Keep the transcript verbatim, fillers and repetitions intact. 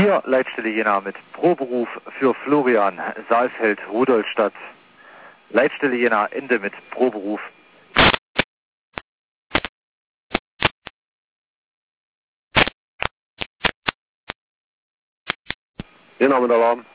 vier, Leitstelle Jena mit Proberuf für Florian, Saalfeld, Rudolstadt. Leitstelle Jena, Ende mit Proberuf. Jena mit Alarm.